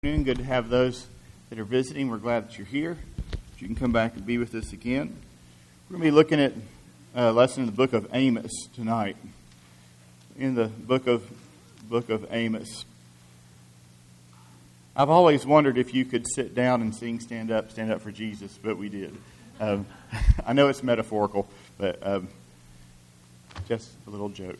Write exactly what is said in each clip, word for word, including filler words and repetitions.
Good to have those that are visiting. We're glad that you're here. You can come back and be with us again. We're going to be looking at a lesson in the book of Amos tonight. In the book of book of Amos. I've always wondered if you could sit down and sing "Stand Up, Stand Up for Jesus," but we did. Um, I know it's metaphorical, but um, just a little joke.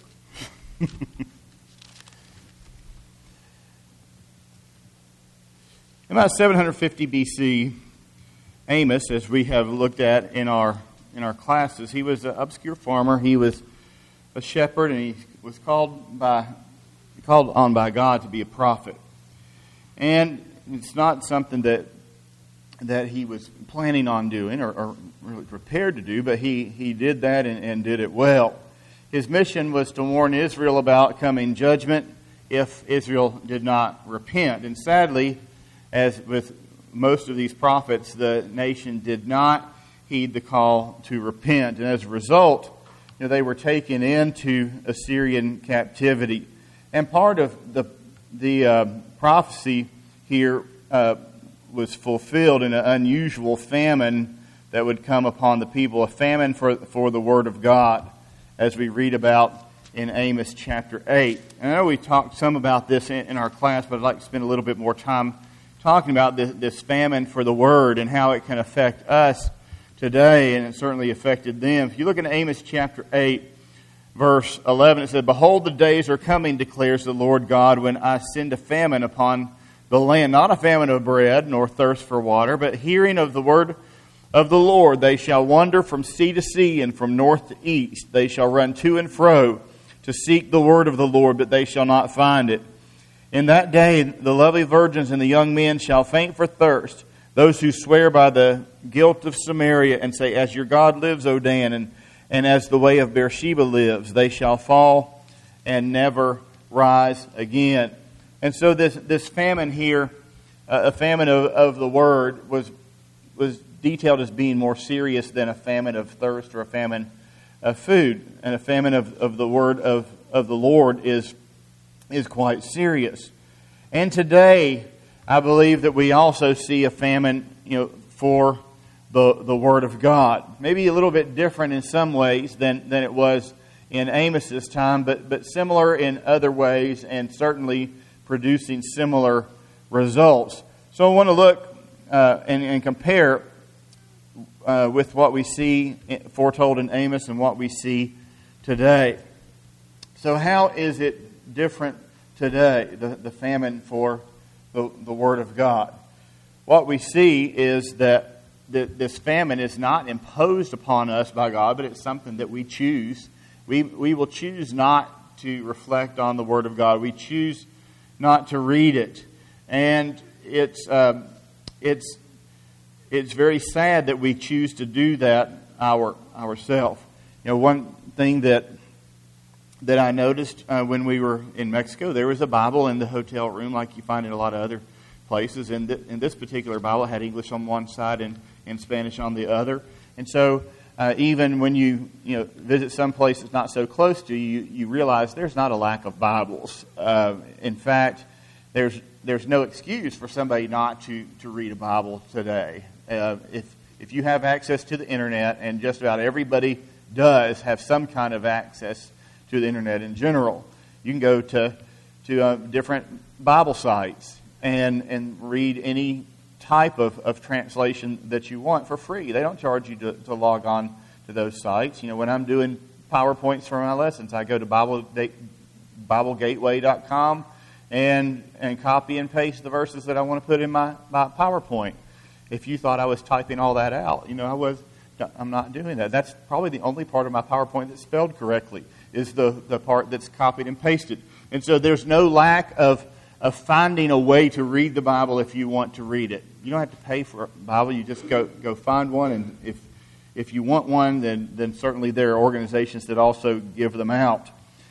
About seven fifty B C, Amos, as we have looked at in our in our classes, he was an obscure farmer. He was a shepherd, and he was called by called on by God to be a prophet. And it's not something that that he was planning on doing or, or really prepared to do, but he, he did that and, and did it well. His mission was to warn Israel about coming judgment if Israel did not repent. And sadly, as with most of these prophets, the nation did not heed the call to repent. And as a result, you know, they were taken into Assyrian captivity. And part of the the uh, prophecy here uh, was fulfilled in an unusual famine that would come upon the people, a famine for, for the Word of God, as we read about in Amos chapter eight. And I know we talked some about this in, in our class, but I'd like to spend a little bit more time talking about this, this famine for the Word and how it can affect us today, and it certainly affected them. If you look at Amos chapter eight, verse eleven, it said, "Behold, the days are coming, declares the Lord God, when I send a famine upon the land, not a famine of bread, nor thirst for water, but hearing of the word of the Lord. They shall wander from sea to sea, and from north to east. They shall run to and fro to seek the word of the Lord, but they shall not find it. In that day, the lovely virgins and the young men shall faint for thirst. Those who swear by the guilt of Samaria and say, As your God lives, O Dan, and, and as the way of Beersheba lives, they shall fall and never rise again." And so this, this famine here, uh, a famine of, of the word, was, was detailed as being more serious than a famine of thirst or a famine of food. And a famine of, of the word of, of the Lord is is quite serious. And today, I believe that we also see a famine, you know, for the the Word of God. Maybe a little bit different in some ways than, than it was in Amos's time, but, but similar in other ways, and certainly producing similar results. So I want to look uh, and, and compare uh, with what we see foretold in Amos and what we see today. So how is it different today, the, the famine for the, the Word of God? What we see is that the, this famine is not imposed upon us by God, but it's something that we choose. We, we will choose not to reflect on the Word of God. We choose not to read it. And it's um, it's it's very sad that we choose to do that our ourselves. You know, one thing that that I noticed uh, when we were in Mexico, there was a Bible in the hotel room like you find in a lot of other places. And, th- and this particular Bible had English on one side and, and Spanish on the other. And so uh, even when you you know visit some place that's not so close to you, you realize there's not a lack of Bibles. Uh, in fact, there's there's no excuse for somebody not to, to read a Bible today. Uh, if if you have access to the internet, and just about everybody does have some kind of access to the internet in general, you can go to to uh, different Bible sites and and read any type of, of translation that you want for free. They don't charge you to, to log on to those sites. You know, when I'm doing PowerPoints for my lessons, I go to Bible Bible Gateway dot com and and copy and paste the verses that I want to put in my, my PowerPoint. If you thought I was typing all that out, you know, I was. I'm not doing that. That's probably the only part of my PowerPoint that's spelled correctly, is the, the part that's copied and pasted. And so there's no lack of, of finding a way to read the Bible if you want to read it. You don't have to pay for a Bible. You just go go find one, and if if you want one, then, then certainly there are organizations that also give them out.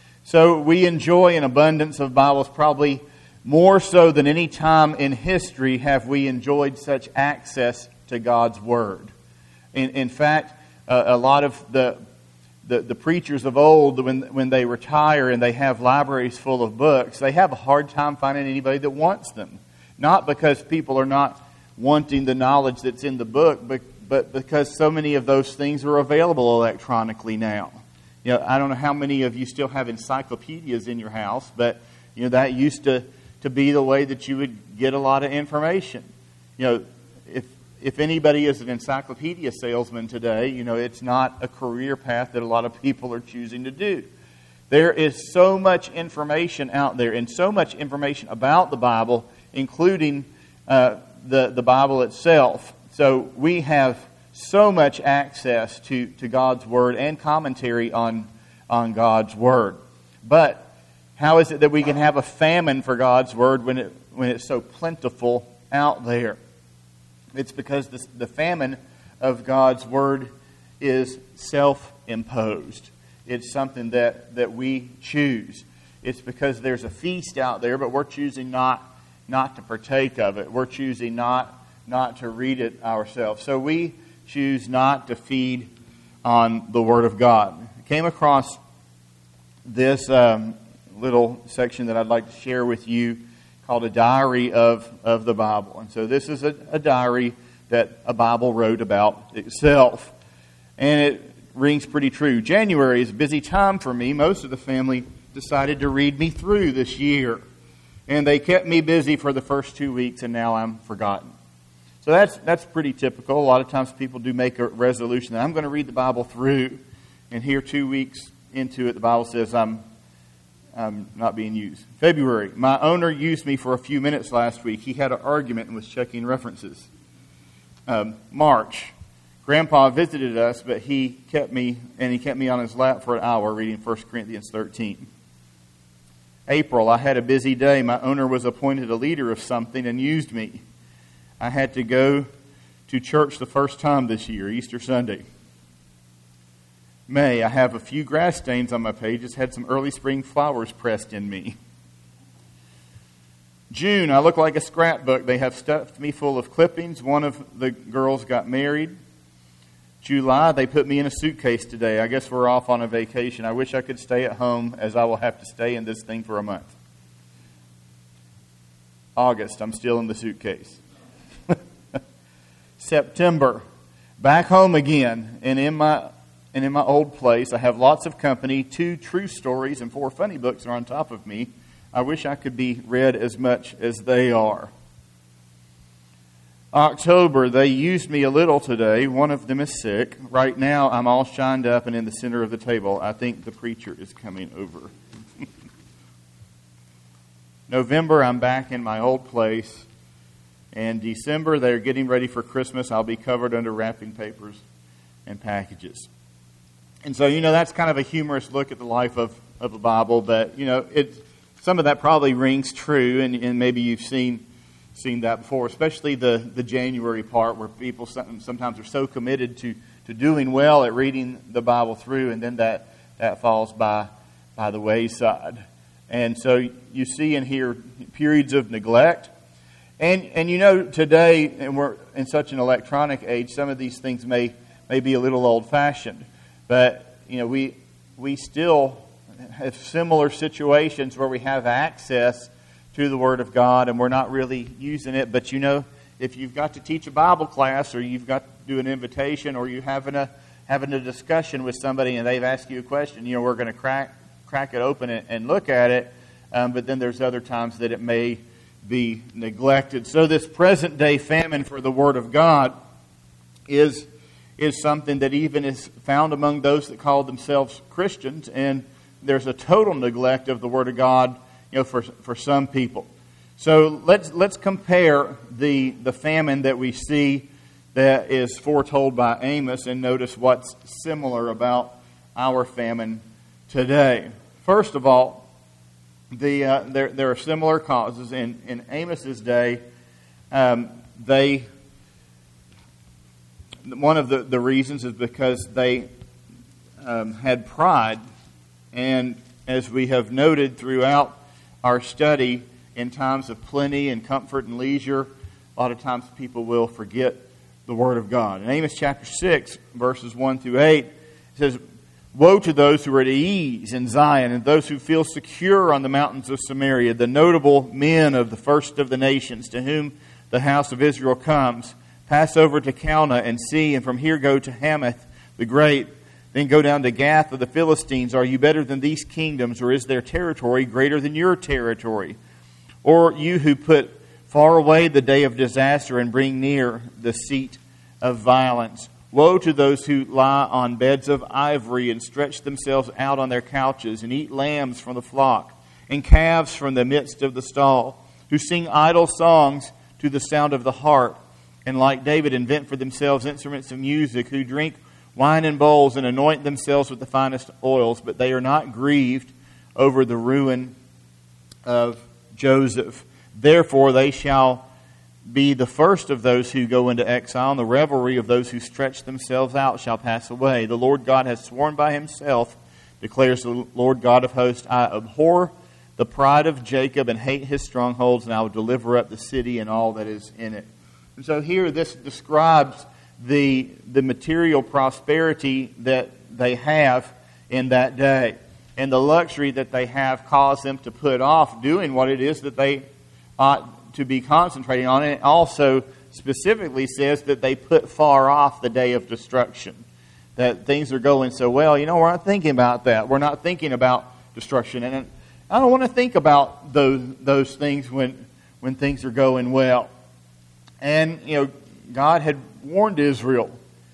So we enjoy an abundance of Bibles. Probably more so than any time in history have we enjoyed such access to God's Word. In, in fact, uh, a lot of the, the the preachers of old, when when they retire and they have libraries full of books, they have a hard time finding anybody that wants them. Not because people are not wanting the knowledge that's in the book, but, but because so many of those things are available electronically now. You know, I don't know how many of you still have encyclopedias in your house, but you know that used to, to be the way that you would get a lot of information. You know, if if anybody is an encyclopedia salesman today, you know, it's not a career path that a lot of people are choosing to do. There is so much information out there and so much information about the Bible, including uh, the, the Bible itself. So we have so much access to, to God's Word and commentary on, on God's Word. But how is it that we can have a famine for God's Word when it when it's so plentiful out there? It's because the, the famine of God's Word is self-imposed. It's something that, that we choose. It's because there's a feast out there, but we're choosing not, not to partake of it. We're choosing not, not to read it ourselves. So we choose not to feed on the Word of God. I came across this um, little section that I'd like to share with you called a diary of, of the Bible. And so this is a, a diary that a Bible wrote about itself. And it rings pretty true. January is a busy time for me. Most of the family decided to read me through this year. And they kept me busy for the first two weeks, and now I'm forgotten. So that's that's pretty typical. A lot of times people do make a resolution that I'm going to read the Bible through. And here two weeks into it, the Bible says I'm I'm not being used. February, my owner used me for a few minutes last week. He had an argument and was checking references. Um, March, Grandpa visited us, but he kept me, and he kept me on his lap for an hour reading First Corinthians thirteen. April, I had a busy day. My owner was appointed a leader of something and used me. I had to go to church the first time this year, Easter Sunday. May, I have a few grass stains on my pages, had some early spring flowers pressed in me. June, I look like a scrapbook. They have stuffed me full of clippings. One of the girls got married. July, they put me in a suitcase today. I guess we're off on a vacation. I wish I could stay at home, as I will have to stay in this thing for a month. August, I'm still in the suitcase. September, back home again, and in my and in my old place, I have lots of company. Two true stories and four funny books are on top of me. I wish I could be read as much as they are. October, they used me a little today. One of them is sick. Right now, I'm all shined up and in the center of the table. I think the preacher is coming over. November, I'm back in my old place. And December, they're getting ready for Christmas. I'll be covered under wrapping papers and packages. And so, you know, that's kind of a humorous look at the life of, of a Bible. But, you know, it some of that probably rings true. And, and maybe you've seen seen that before, especially the, the January part where people sometimes are so committed to, to doing well at reading the Bible through. And then that, that falls by, by the wayside. And so you see in here periods of neglect. And and you know, today, and we're in such an electronic age, some of these things may may be a little old-fashioned. But, you know, we we still have similar situations where we have access to the Word of God and we're not really using it. But, you know, if you've got to teach a Bible class or you've got to do an invitation or you're having a, having a discussion with somebody and they've asked you a question, you know, we're going to crack, crack it open and, and look at it. Um, but then there's other times that it may be neglected. So this present day famine for the Word of God is is something that even is found among those that call themselves Christians, and there's a total neglect of the Word of God, you know, for for some people. So let's let's compare the the famine that we see that is foretold by Amos and notice what's similar about our famine today. First of all, The uh, there there are similar causes in in Amos's day. Um, they one of the, the reasons is because they um, had pride, and as we have noted throughout our study, in times of plenty and comfort and leisure, a lot of times people will forget the Word of God. In Amos chapter six, verses one through eight, it says, Woe to those who are at ease in Zion, and those who feel secure on the mountains of Samaria, the notable men of the first of the nations, to whom the house of Israel comes. Pass over to Calneh and see, and from here go to Hamath the great. Then go down to Gath of the Philistines. Are you better than these kingdoms, or is their territory greater than your territory? Or you who put far away the day of disaster and bring near the seat of violence. Woe to those who lie on beds of ivory and stretch themselves out on their couches and eat lambs from the flock and calves from the midst of the stall, who sing idle songs to the sound of the harp, and like David invent for themselves instruments of music, who drink wine in bowls and anoint themselves with the finest oils, but they are not grieved over the ruin of Joseph. Therefore they shall be the first of those who go into exile, and the revelry of those who stretch themselves out shall pass away. The Lord God has sworn by himself, declares the Lord God of hosts, I abhor the pride of Jacob and hate his strongholds, and I will deliver up the city and all that is in it. And so here this describes the, the material prosperity that they have in that day. And the luxury that they have caused them to put off doing what it is that they ought to be concentrating on. And it also specifically says that they put far off the day of destruction. That things are going so well. You know, we're not thinking about that. We're not thinking about destruction. And I don't want to think about those those things when when things are going well. And, you know, God had warned Israel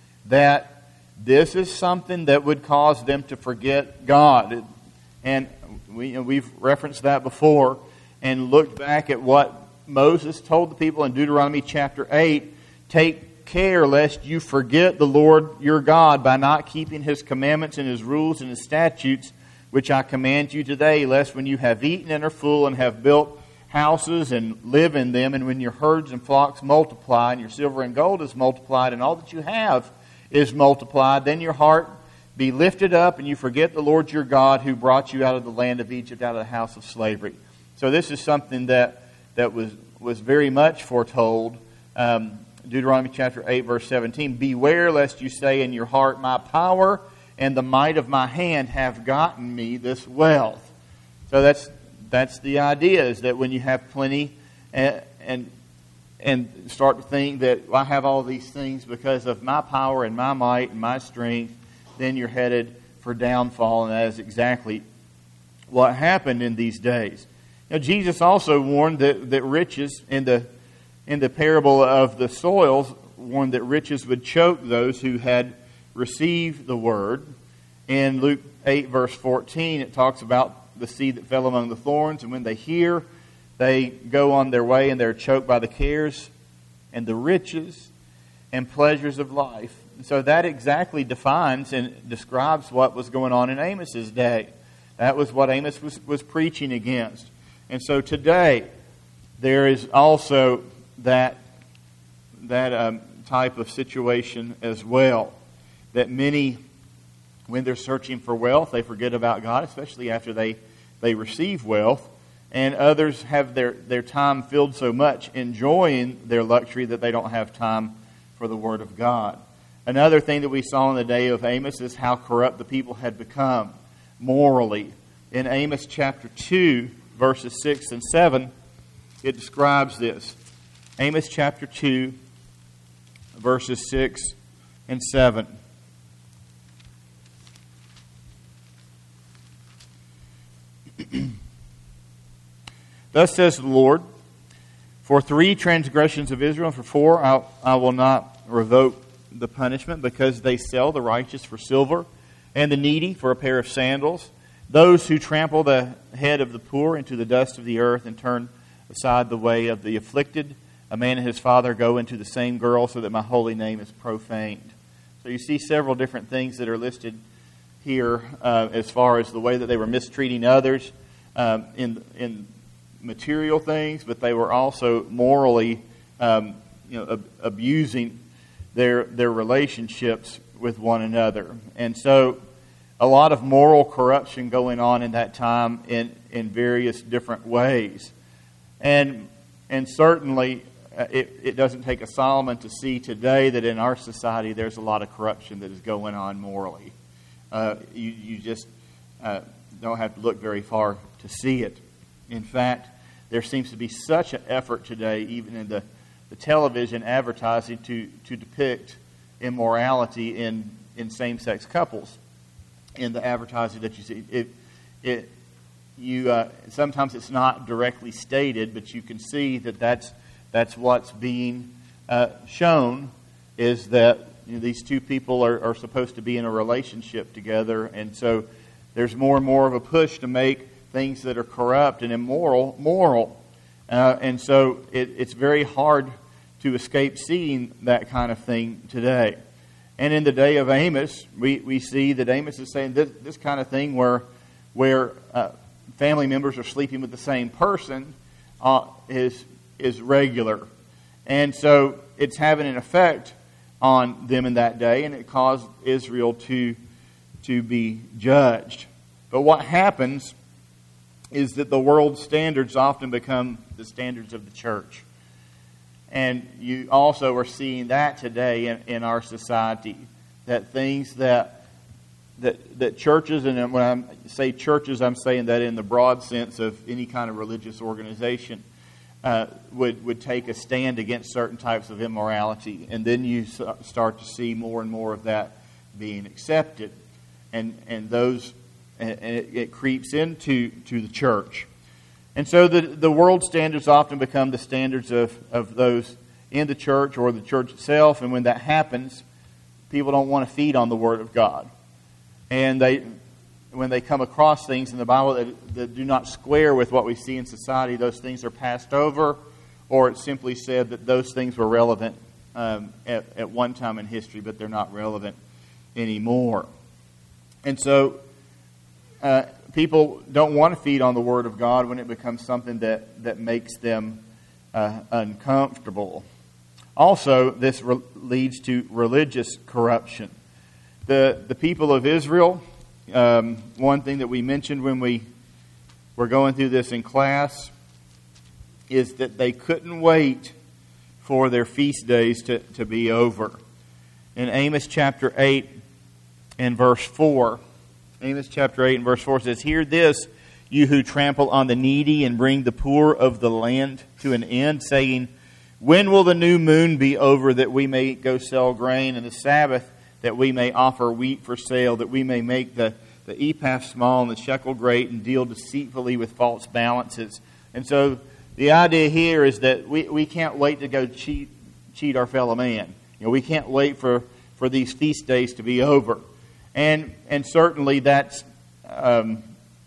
that this is something that would cause them to forget God. And we, you know, we've referenced that before and looked back at what Moses told the people in Deuteronomy chapter eight. Take care lest you forget the Lord your God by not keeping his commandments and his rules and his statutes, which I command you today, lest when you have eaten and are full and have built houses and live in them, and when your herds and flocks multiply, and your silver and gold is multiplied, and all that you have is multiplied, then your heart be lifted up, and you forget the Lord your God who brought you out of the land of Egypt, out of the house of slavery. So this is something that, that was, was very much foretold. Um, Deuteronomy chapter eight, verse seventeen, beware lest you say in your heart, my power and the might of my hand have gotten me this wealth. So that's that's the idea, is that when you have plenty and and, and start to think that, well, I have all these things because of my power and my might and my strength, then you're headed for downfall, and that is exactly what happened in these days. Now, Jesus also warned that, that riches, in the in the parable of the soils, warned that riches would choke those who had received the word. In Luke eight, verse fourteen, it talks about the seed that fell among the thorns, and when they hear, they go on their way, and they're choked by the cares and the riches and pleasures of life. And so that exactly defines and describes what was going on in Amos's day. That was what Amos was, was preaching against. And so today, there is also that, that um, type of situation as well. That many, when they're searching for wealth, they forget about God, especially after they, they receive wealth. And others have their, their time filled so much enjoying their luxury that they don't have time for the Word of God. Another thing that we saw in the day of Amos is how corrupt the people had become morally. In Amos chapter two, verses six and seven, it describes this. Amos chapter two, verses six and seven. Thus says the Lord, for three transgressions of Israel, and for four I, I will not revoke the punishment, because they sell the righteous for silver and the needy for a pair of sandals, those who trample the head of the poor into the dust of the earth and turn aside the way of the afflicted. A man and his father go into the same girl, so that my holy name is profaned. So you see several different things that are listed here uh, as far as the way that they were mistreating others um, in in material things, but they were also morally um, you know, ab- abusing their their relationships with one another. And so a lot of moral corruption going on in that time in, in various different ways. And and certainly it, it doesn't take a Solomon to see today that in our society there's a lot of corruption that is going on morally. Uh, you, you just uh, don't have to look very far to see it. In fact, there seems to be such an effort today, even in the, the television advertising, to, to depict immorality in, in same-sex couples. In the advertising that you see, it, it you uh, sometimes it's not directly stated, but you can see that that's that's what's being uh, shown, is that you know, these two people are, are supposed to be in a relationship together, and so there's more and more of a push to make things that are corrupt and immoral moral, uh, and so it, it's very hard to escape seeing that kind of thing today. And in the day of Amos, we, we see that Amos is saying this, this kind of thing where where uh, family members are sleeping with the same person uh, is is regular. And so it's having an effect on them in that day, and it caused Israel to, to be judged. But what happens is that the world's standards often become the standards of the church. And you also are seeing that today in, in our society, that things that, that that churches, and when I say churches, I'm saying that in the broad sense of any kind of religious organization, uh, would, would take a stand against certain types of immorality. And then you start to see more and more of that being accepted. And, and those, and it, it creeps into to the church. And so the, the world standards often become the standards of, of those in the church or the church itself. And when that happens, people don't want to feed on the Word of God. And they, when they come across things in the Bible that, that do not square with what we see in society, those things are passed over, or it's simply said that those things were relevant um, at, at one time in history, but they're not relevant anymore. And so Uh, people don't want to feed on the Word of God when it becomes something that, that makes them uh, uncomfortable. Also, this re- leads to religious corruption. The the people of Israel, um, one thing that we mentioned when we were going through this in class, is that they couldn't wait for their feast days to, to be over. In Amos chapter eight and verse four, Amos chapter eight and verse four says, "Hear this, you who trample on the needy and bring the poor of the land to an end, saying, when will the new moon be over that we may go sell grain, and the Sabbath that we may offer wheat for sale, that we may make the, the ephah small and the shekel great and deal deceitfully with false balances." And so the idea here is that we, we can't wait to go cheat cheat our fellow man. You know, we can't wait for, for these feast days to be over. And and certainly that's um,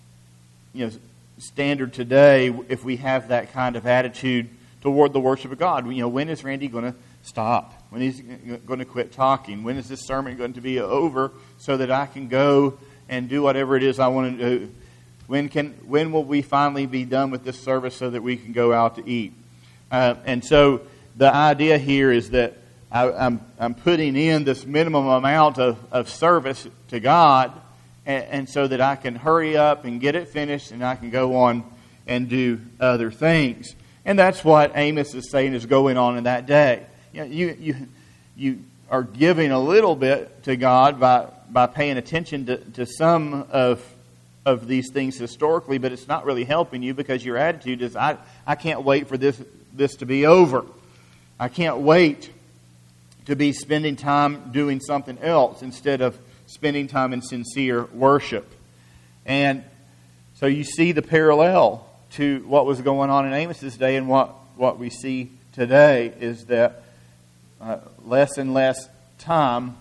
you know standard today if we have that kind of attitude toward the worship of God. You know, when is Randy going to stop? When is he going to quit talking? When is this sermon going to be over so that I can go and do whatever it is I want to do? When can when will we finally be done with this service so that we can go out to eat? Uh, and so the idea here is that I, I'm I'm putting in this minimum amount of, of service to God, and, and so that I can hurry up and get it finished, and I can go on and do other things. And that's what Amos is saying is going on in that day. You know, you you you are giving a little bit to God by by paying attention to, to some of of these things historically, but it's not really helping you because your attitude is I I can't wait for this this to be over. I can't wait to be spending time doing something else instead of spending time in sincere worship. And so you see the parallel to what was going on in Amos's day and what, what we see today is that uh, less and less time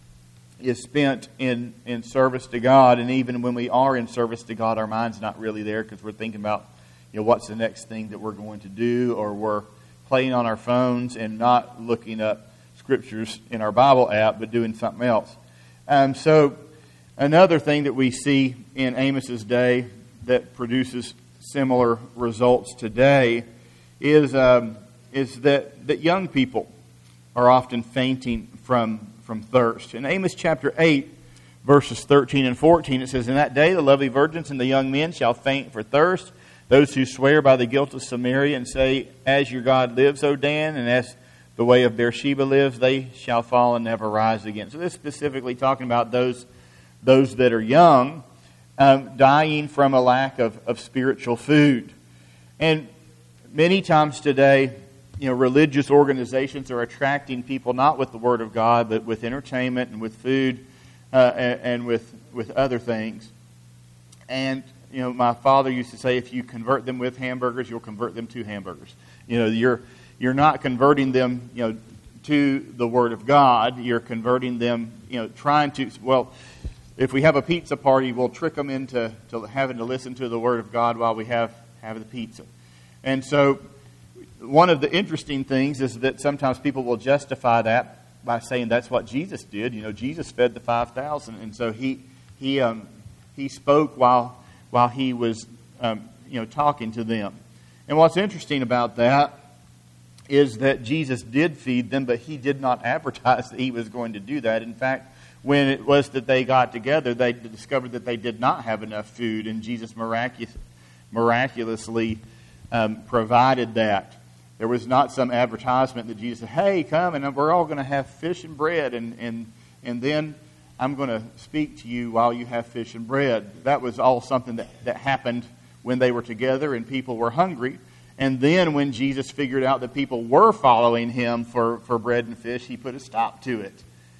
is spent in, in service to God. And even when we are in service to God, our mind's not really there because we're thinking about, you know, what's the next thing that we're going to do, or we're playing on our phones and not looking up scriptures in our Bible app, but doing something else. Um, so another thing that we see in Amos's day that produces similar results today is um, is that, that young people are often fainting from, from thirst. In Amos chapter eight, verses thirteen and fourteen, it says, "In that day the lovely virgins and the young men shall faint for thirst. Those who swear by the guilt of Samaria and say, as your God lives, O Dan, and as the way of Beersheba lives, they shall fall and never rise again." So this is specifically talking about those those that are young, um, dying from a lack of, of spiritual food. And many times today, you know, religious organizations are attracting people not with the Word of God, but with entertainment and with food uh, and, and with, with other things. And, you know, my father used to say, if you convert them with hamburgers, you'll convert them to hamburgers. You know, you're you're not converting them, you know, to the Word of God. You're converting them, you know, trying to, well, if we have a pizza party, we'll trick them into to having to listen to the Word of God while we have, have the pizza. And so one of the interesting things is that sometimes people will justify that by saying that's what Jesus did. You know, Jesus fed the five thousand, and so he he um, he spoke while while he was um, you know talking to them. And what's interesting about that is that Jesus did feed them, but he did not advertise that he was going to do that. In fact, when it was that they got together, they discovered that they did not have enough food, and Jesus miraculous, miraculously um, provided that. There was not some advertisement that Jesus said, hey, come, and we're all going to have fish and bread, and, and, and then I'm going to speak to you while you have fish and bread. That was all something that, that happened when they were together and people were hungry. And then when Jesus figured out that people were following him for, for bread and fish, he put a stop to it.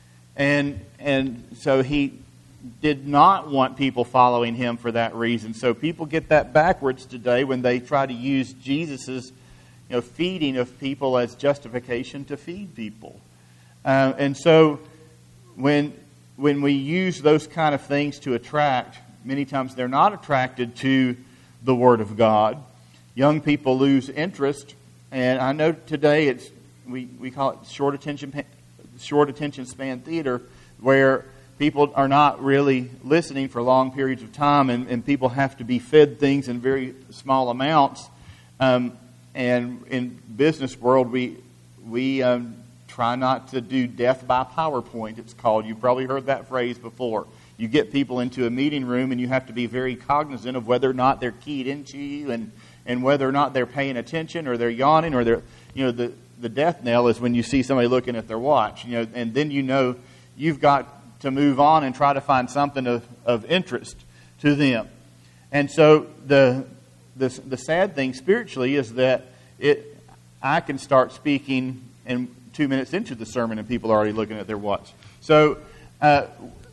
And and so he did not want people following him for that reason. So people get that backwards today when they try to use Jesus's you know, feeding of people as justification to feed people. Uh, and so when when we use those kind of things to attract, many times they're not attracted to the Word of God. Young people lose interest, and I know today it's we, we call it short attention short attention span theater, where people are not really listening for long periods of time, and, and people have to be fed things in very small amounts. Um, and in business world, we we um, try not to do death by PowerPoint, it's called. You've probably heard that phrase before. You get people into a meeting room, and you have to be very cognizant of whether or not they're keyed into you, and and whether or not they're paying attention, or they're yawning, or they're, you know, the, the death knell is when you see somebody looking at their watch, you know, and then you know you've got to move on and try to find something of, of interest to them. And so the, the the sad thing spiritually is that it I can start speaking and two minutes into the sermon and people are already looking at their watch. So uh,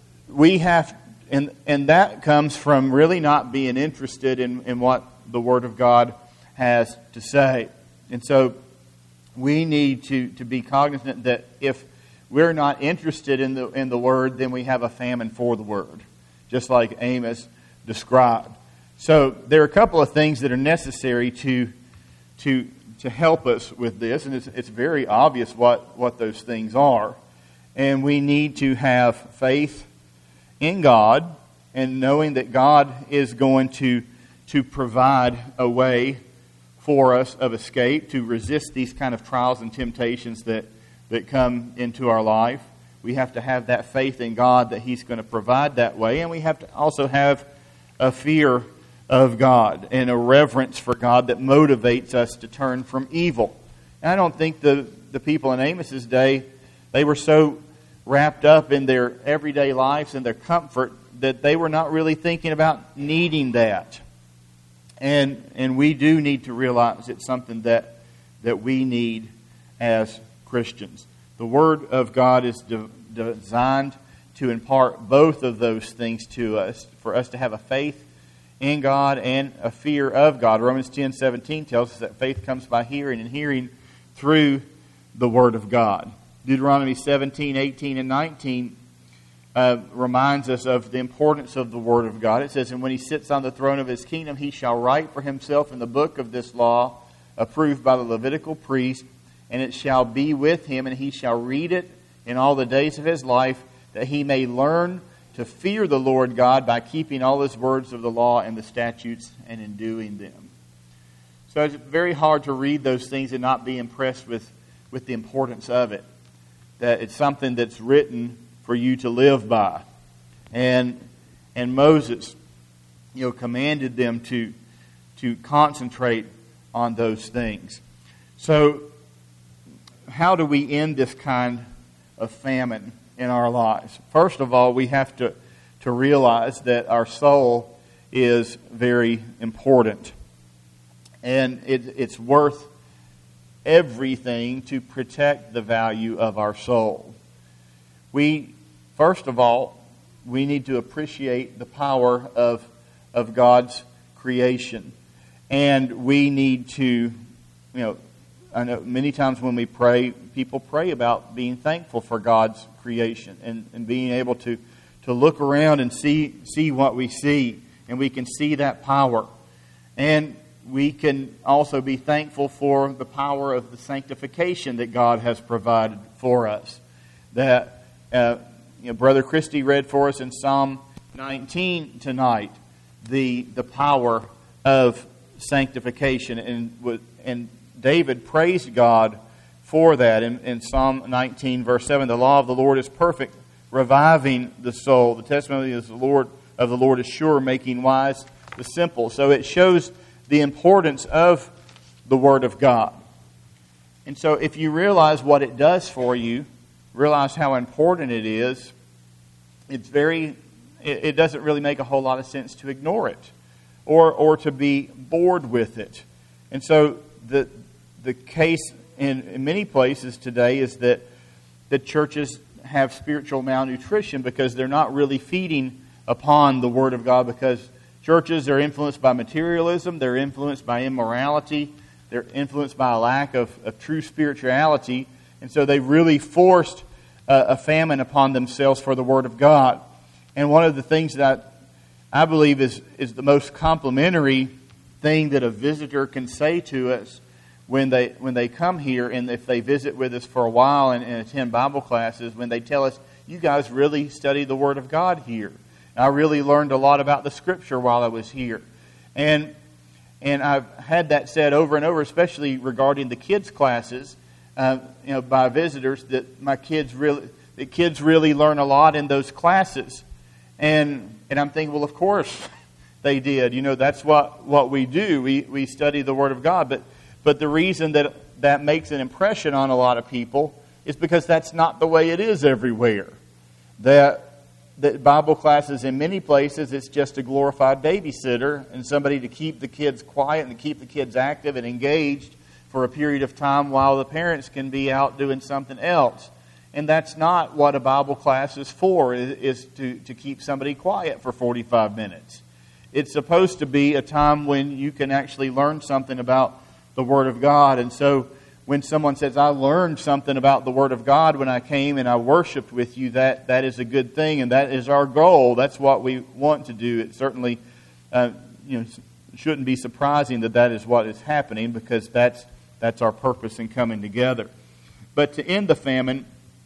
we have, and and that comes from really not being interested in, in what the Word of God has to say. And so we need to, to be cognizant that if we're not interested in the in the Word, then we have a famine for the Word, just like Amos described. So there are a couple of things that are necessary to to to help us with this, and it's it's very obvious what, what those things are. And we need to have faith in God, and knowing that God is going to to provide a way for us of escape, to resist these kind of trials and temptations that, that come into our life. We have to have that faith in God that He's going to provide that way, and we have to also have a fear of God and a reverence for God that motivates us to turn from evil. And I don't think the, the people in Amos's day, they were so wrapped up in their everyday lives and their comfort that they were not really thinking about needing that. And and we do need to realize it's something that that we need as Christians. The Word of God is de- designed to impart both of those things to us, for us to have a faith in God and a fear of God. Romans ten seventeen tells us that faith comes by hearing, and hearing through the Word of God. Deuteronomy seventeen, eighteen, and nineteen Uh, reminds us of the importance of the Word of God. It says, and when He sits on the throne of His kingdom, He shall write for Himself in the book of this law, approved by the Levitical priest, and it shall be with him, and he shall read it in all the days of his life, that he may learn to fear the Lord God by keeping all His words of the law and the statutes and in doing them. So it's very hard to read those things and not be impressed with, with the importance of it. That it's something that's written for you to live by. And and Moses, you know, commanded them to to concentrate on those things. So how do we end this kind of famine in our lives? First of all, we have to to realize that our soul is very important. And it, it's worth everything to protect the value of our soul. We, first of all, we need to appreciate the power of, of God's creation. And we need to, you know, I know many times when we pray, people pray about being thankful for God's creation and, and being able to, to look around and see see what we see, and we can see that power. And we can also be thankful for the power of the sanctification that God has provided for us. That uh, you know, Brother Christie read for us in Psalm nineteen tonight the the power of sanctification, and and David praised God for that in, in Psalm nineteen, verse seven. The law of the Lord is perfect, reviving the soul. The testimony of the Lord of the Lord is sure, making wise the simple. So it shows the importance of the Word of God. And so if you realize what it does for you, realize how important it is, it's very it, it doesn't really make a whole lot of sense to ignore it or or to be bored with it. And so the The case in, in many places today is that the churches have spiritual malnutrition because they're not really feeding upon the Word of God, because churches are influenced by materialism, they're influenced by immorality, they're influenced by a lack of, of true spirituality, and so they've really forced a, a famine upon themselves for the Word of God. And one of the things that I believe is, is the most complimentary thing that a visitor can say to us when they when they come here, and if they visit with us for a while and, and attend Bible classes, when they tell us, you guys really study the Word of God here. And I really learned a lot about the Scripture while I was here. And and I've had that said over and over, especially regarding the kids' classes, uh, you know, by visitors, that my kids really, the kids really learn a lot in those classes. And and I'm thinking, well, of course they did. You know, that's what, what we do. We we study the Word of God. But But the reason that that makes an impression on a lot of people is because that's not the way it is everywhere. That, that Bible classes in many places, it's just a glorified babysitter and somebody to keep the kids quiet and to keep the kids active and engaged for a period of time while the parents can be out doing something else. And that's not what a Bible class is for, is, is to, to keep somebody quiet for forty-five minutes. It's supposed to be a time when you can actually learn something about the Word of God. And so when someone says, I learned something about the Word of God when I came and I worshiped with you, that, that is a good thing, and that is our goal. That's what we want to do. It certainly uh, you know, shouldn't be surprising that that is what is happening, because that's, that's our purpose in coming together. But to end the famine,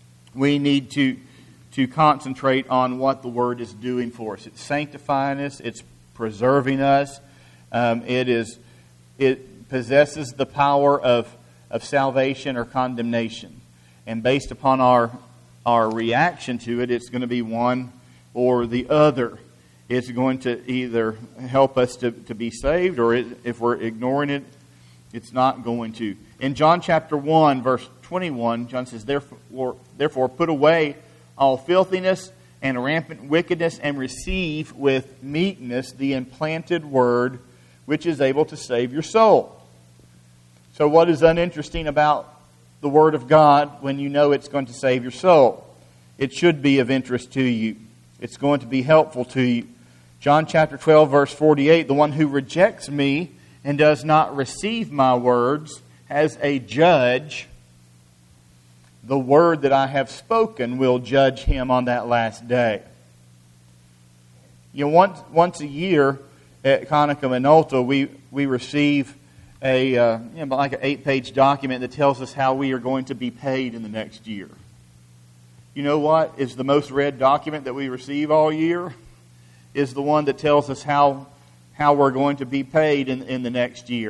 we need to, to concentrate on what the Word is doing for us. It's sanctifying us. It's preserving us. Um, it is... it possesses the power of, of salvation or condemnation. And based upon our our reaction to it, it's going to be one or the other. It's going to either help us to, to be saved, or it, if we're ignoring it, it's not going to. In John chapter one, verse twenty-one, John says, Therefore, therefore put away all filthiness and rampant wickedness, and receive with meekness the implanted word, which is able to save your soul. So what is uninteresting about the Word of God when you know it's going to save your soul? It should be of interest to you. It's going to be helpful to you. John chapter twelve, verse forty-eight, the one who rejects me and does not receive my words as a judge, the word that I have spoken will judge him on that last day. You know, once, once a year at Conica Minolta, we, we receive a uh, you know, like an eight-page document that tells us how we are going to be paid in the next year. You know what is the most read document that we receive all year? Is the one that tells us how how we're going to be paid in, in the next year.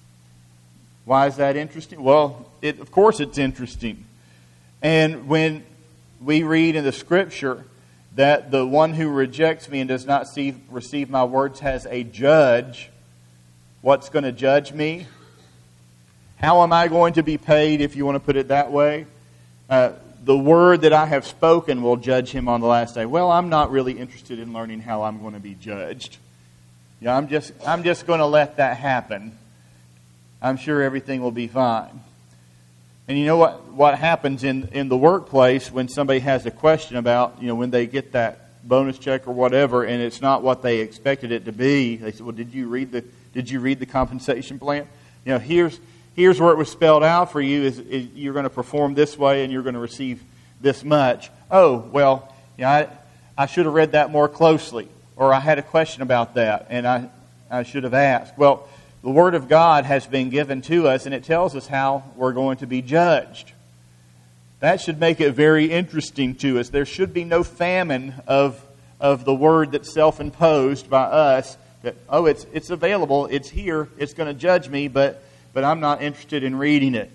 Why is that interesting? Well, it, of course it's interesting. And when we read in the Scripture that the one who rejects me and does not see, receive my words has a judge, what's going to judge me? How am I going to be paid, if you want to put it that way? Uh, the word that I have spoken will judge him on the last day. Well, I'm not really interested in learning how I'm going to be judged. Yeah, I'm just I'm just going to let that happen. I'm sure everything will be fine. And you know what, what happens in, in the workplace when somebody has a question about, you know, when they get that bonus check or whatever, and it's not what they expected it to be. They say, well, did you read the did you read the compensation plan? You know, here's here's where it was spelled out for you is, is you're going to perform this way and you're going to receive this much. Oh, well, yeah, I, I should have read that more closely, or I had a question about that and I, I should have asked. Well, the Word of God has been given to us, and it tells us how we're going to be judged. That should make it very interesting to us. There should be no famine of, of the Word that's self-imposed by us. That, oh, it's it's available, it's here, it's going to judge me, but but I'm not interested in reading it.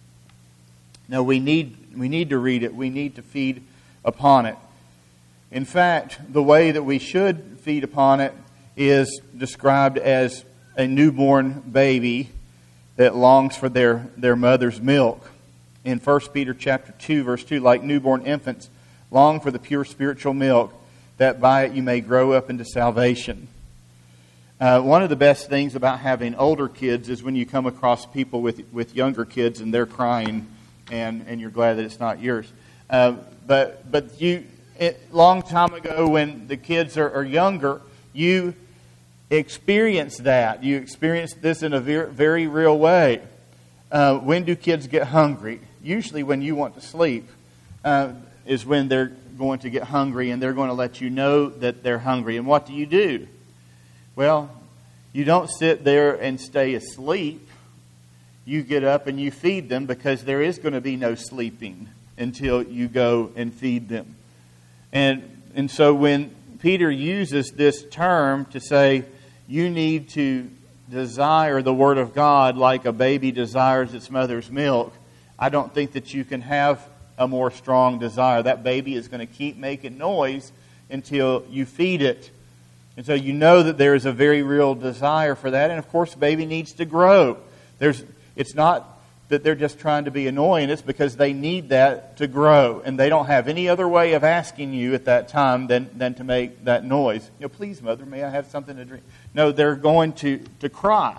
No, we need we need to read it. We need to feed upon it. In fact, the way that we should feed upon it is described as a newborn baby that longs for their, their mother's milk. In First Peter chapter two, verse two, like newborn infants, long for the pure spiritual milk, that by it you may grow up into salvation. Uh, one of the best things about having older kids is when you come across people with, with younger kids and they're crying and, and you're glad that it's not yours. Uh, but but you, a long time ago when the kids are, are younger, you experience that. You experience this in a very, very real way. Uh, when do kids get hungry? Usually when you want to sleep uh, is when they're going to get hungry, and they're going to let you know that they're hungry. And what do you do? Well, you don't sit there and stay asleep. You get up and you feed them, because there is going to be no sleeping until you go and feed them. And and so when Peter uses this term to say, you need to desire the Word of God like a baby desires its mother's milk, I don't think that you can have a more strong desire. That baby is going to keep making noise until you feed it. And so you know that there is a very real desire for that. And of course, the baby needs to grow. There's, it's not that they're just trying to be annoying. It's because they need that to grow. And they don't have any other way of asking you at that time than, than to make that noise. You know, please, Mother, may I have something to drink? No, they're going to, to cry.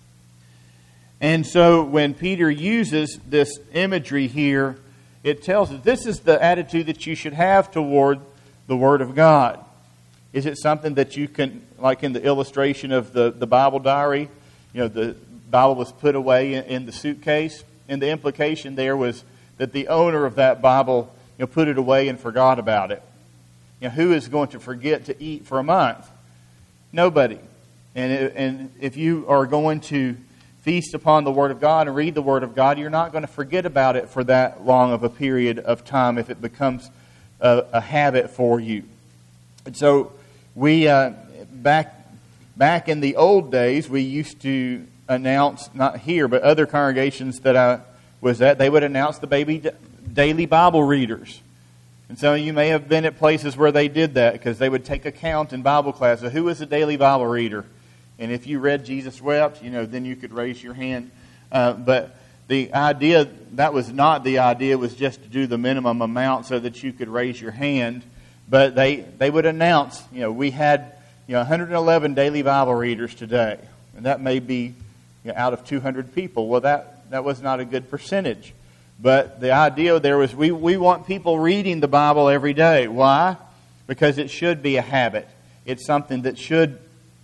And so when Peter uses this imagery here, it tells us this is the attitude that you should have toward the Word of God. Is it something that you can, like in the illustration of the, the Bible diary, you know, the Bible was put away in, in the suitcase, and the implication there was that the owner of that Bible, you know, put it away and forgot about it. You know, who is going to forget to eat for a month? Nobody. And it, and if you are going to feast upon the Word of God and read the Word of God, you're not going to forget about it for that long of a period of time if it becomes a, a habit for you. And so we uh, back back in the old days, we used to announce, not here, but other congregations that I was at, they would announce the baby daily Bible readers. And some of you may have been at places where they did that, because they would take a count in Bible class of who was a daily Bible reader. And if you read Jesus Wept, you know, then you could raise your hand. Uh, but the idea, that was not the idea, was just to do the minimum amount so that you could raise your hand. But they, they would announce, you know, we had, you know, one hundred eleven daily Bible readers today. And that may be, you know, out of two hundred people. Well, that, that was not a good percentage. But the idea there was we, we want people reading the Bible every day. Why? Because it should be a habit. It's something that should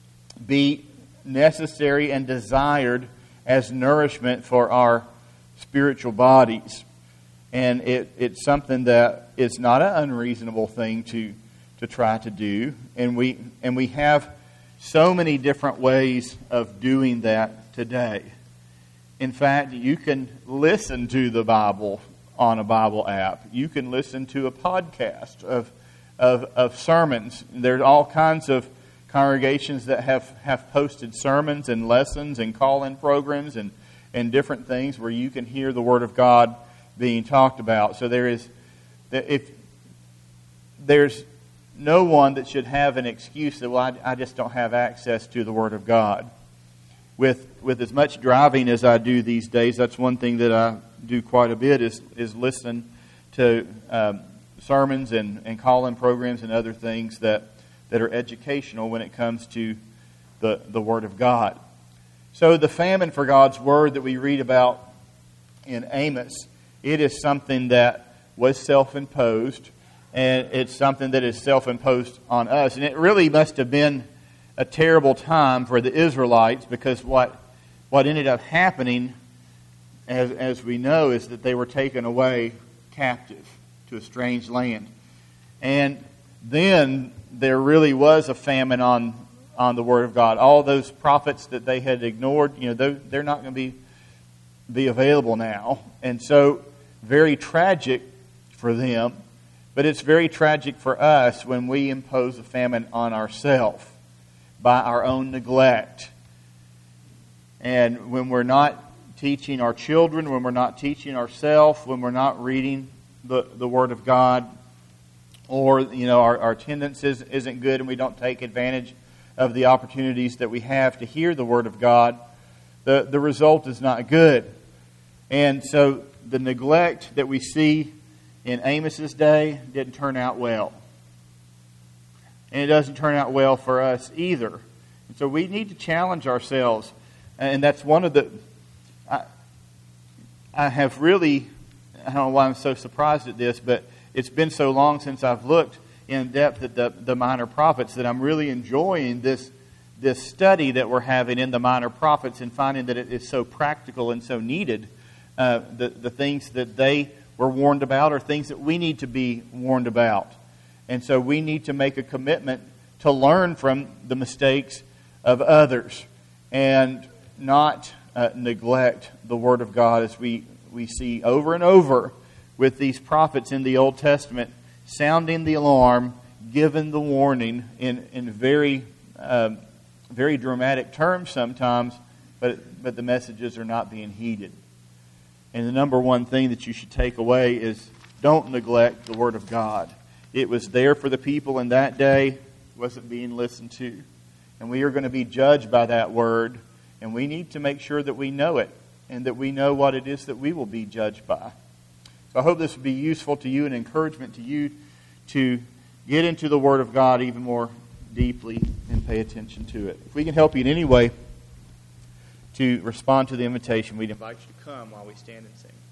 be necessary and desired as nourishment for our spiritual bodies. And it, it's something that is not an unreasonable thing to, to try to do. And we and we have so many different ways of doing that today. In fact, you can listen to the Bible on a Bible app. You can listen to a podcast of of, of sermons. There's all kinds of congregations that have, have posted sermons and lessons and call-in programs and, and different things where you can hear the Word of God being talked about. So there is, if there's no one that should have an excuse that, well, I, I just don't have access to the Word of God. With with as much driving as I do these days, that's one thing that I do quite a bit is is listen to um, sermons and, and call-in programs and other things that, that are educational when it comes to the, the Word of God. So the famine for God's Word that we read about in Amos, it is something that was self-imposed, and it's something that is self-imposed on us. And it really must have been a terrible time for the Israelites, because what what ended up happening, as, as we know, is that they were taken away captive to a strange land. And then there really was a famine on, on the Word of God. All those prophets that they had ignored, you know, they're, they're not going to be, be available now. And so, very tragic for them, but it's very tragic for us when we impose a famine on ourselves by our own neglect. And when we're not teaching our children, when we're not teaching ourselves, when we're not reading the, the Word of God, or you know our, our attendance is, isn't good and we don't take advantage of the opportunities that we have to hear the Word of God, the, the result is not good. And so the neglect that we see in Amos's day didn't turn out well. And it doesn't turn out well for us either. And so we need to challenge ourselves. And that's one of the... I, I have really... I don't know why I'm so surprised at this, but it's been so long since I've looked in depth at the, the minor prophets that I'm really enjoying this, this study that we're having in the minor prophets and finding that it is so practical and so needed. Uh, the, the things that they were warned about are things that we need to be warned about. And so we need to make a commitment to learn from the mistakes of others and not uh, neglect the Word of God, as we, we see over and over with these prophets in the Old Testament sounding the alarm, giving the warning in, in very, um, very dramatic terms sometimes, but, but the messages are not being heeded. And the number one thing that you should take away is don't neglect the Word of God. It was there for the people in that day, wasn't being listened to. And we are going to be judged by that Word, and we need to make sure that we know it and that we know what it is that we will be judged by. So I hope this will be useful to you and encouragement to you to get into the Word of God even more deeply and pay attention to it. If we can help you in any way to respond to the invitation, we'd invite you to come while we stand and sing.